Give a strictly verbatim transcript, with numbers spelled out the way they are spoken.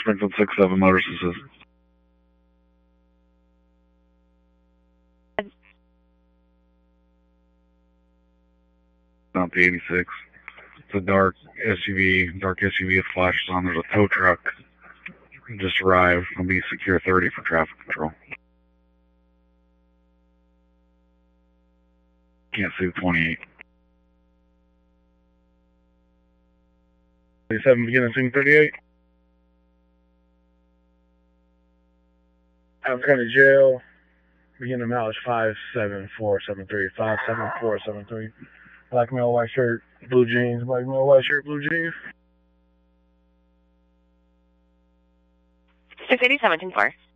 Springfield six seven Motors Assist. Not the eighty-six. It's a dark S U V, dark S U V with flashes on. There's a tow truck. Just arrived. It'll be secure thirty for traffic control. Can't see the twenty-eight. thirty-seven, beginning scene thirty-eight. Adams County Jail. Beginning mileage five seven four seven three. five seven four seven three. Black male, white shirt, blue jeans. Black male, white shirt, blue jeans. six eighty-seven, ten four.